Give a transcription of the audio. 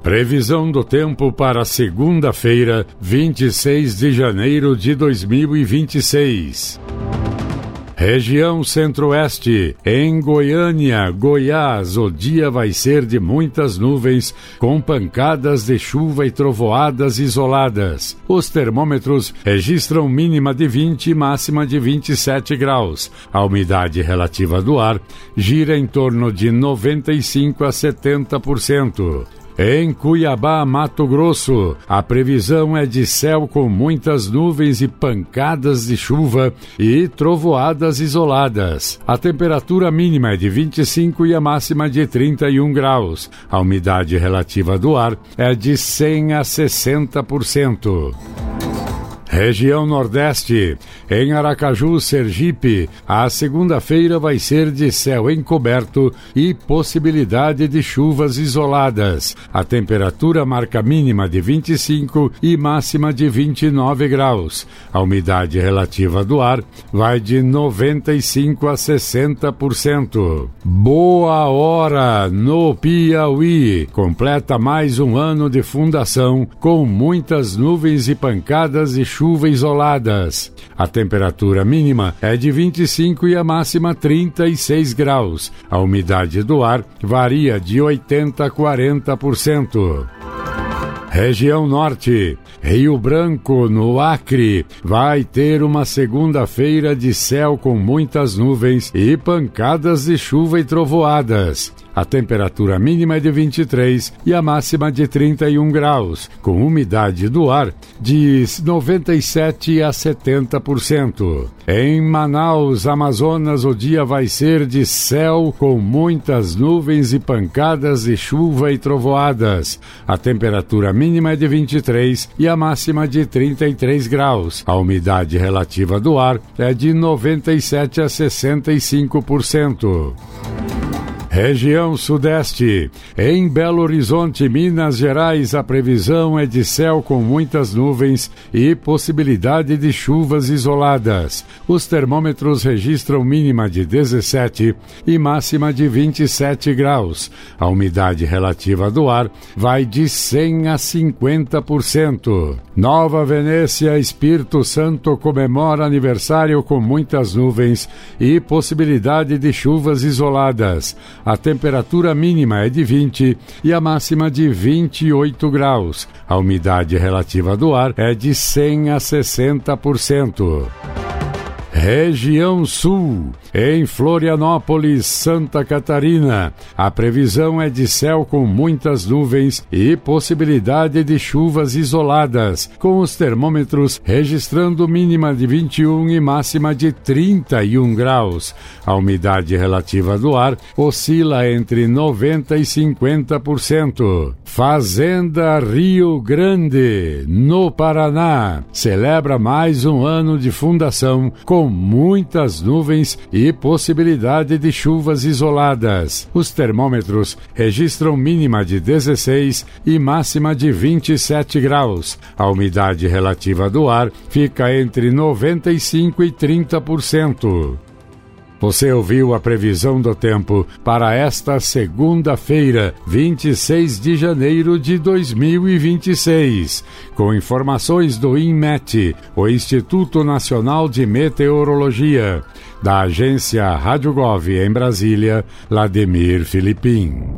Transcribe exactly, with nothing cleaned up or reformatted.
Previsão do tempo para segunda-feira, vinte e seis de janeiro de dois mil e vinte e seis. Região Centro-Oeste, em Goiânia, Goiás, o dia vai ser de muitas nuvens, com pancadas de chuva e trovoadas isoladas. Os termômetros registram mínima de vinte e máxima de vinte e sete graus. A umidade relativa do ar gira em torno de noventa e cinco a setenta por cento. Em Cuiabá, Mato Grosso, a previsão é de céu com muitas nuvens e pancadas de chuva e trovoadas isoladas. A temperatura mínima é de vinte e cinco e a máxima de trinta e um graus. A umidade relativa do ar é de cem a sessenta por cento. Região Nordeste, em Aracaju, Sergipe, a segunda-feira vai ser de céu encoberto e possibilidade de chuvas isoladas. A temperatura marca mínima de vinte e cinco e máxima de vinte e nove graus. A umidade relativa do ar vai de noventa e cinco a sessenta por cento. Boa Hora, no Piauí, completa mais um ano de fundação com muitas nuvens e pancadas de chuva chuva isoladas. A temperatura mínima é de vinte e cinco e a máxima trinta e seis graus. A umidade do ar varia de oitenta a quarenta por cento. Região Norte, Rio Branco, no Acre, vai ter uma segunda-feira de céu com muitas nuvens e pancadas de chuva e trovoadas. A temperatura mínima é de vinte e três e a máxima de trinta e um graus, com umidade do ar de noventa e sete a setenta por cento. Em Manaus, Amazonas, o dia vai ser de céu com muitas nuvens e pancadas de chuva e trovoadas. A temperatura mínima é de vinte e três e a máxima de trinta e três graus. A umidade relativa do ar é de noventa e sete a sessenta e cinco por cento. Região Sudeste, em Belo Horizonte, Minas Gerais, a previsão é de céu com muitas nuvens e possibilidade de chuvas isoladas. Os termômetros registram mínima de dezessete e máxima de vinte e sete graus. A umidade relativa do ar vai de cem a cinquenta por cento. Nova Venécia, Espírito Santo, comemora aniversário com muitas nuvens e possibilidade de chuvas isoladas. A temperatura mínima é de vinte e a máxima de vinte e oito graus. A umidade relativa do ar é de cem a sessenta por cento. Região Sul, em Florianópolis, Santa Catarina, a previsão é de céu com muitas nuvens e possibilidade de chuvas isoladas, com os termômetros registrando mínima de vinte e um e máxima de trinta e um graus. A umidade relativa do ar oscila entre noventa e cinquenta por cento. Fazenda Rio Grande, no Paraná, celebra mais um ano de fundação com muitas nuvens e possibilidade de chuvas isoladas. Os termômetros registram mínima de dezesseis e máxima de vinte e sete graus. A umidade relativa do ar fica entre noventa e cinco e trinta por cento. Você ouviu a previsão do tempo para esta segunda-feira, vinte e seis de janeiro de dois mil e vinte e seis, com informações do INMET, o Instituto Nacional de Meteorologia, da agência Rádio Gov em Brasília, Lademir Filipim.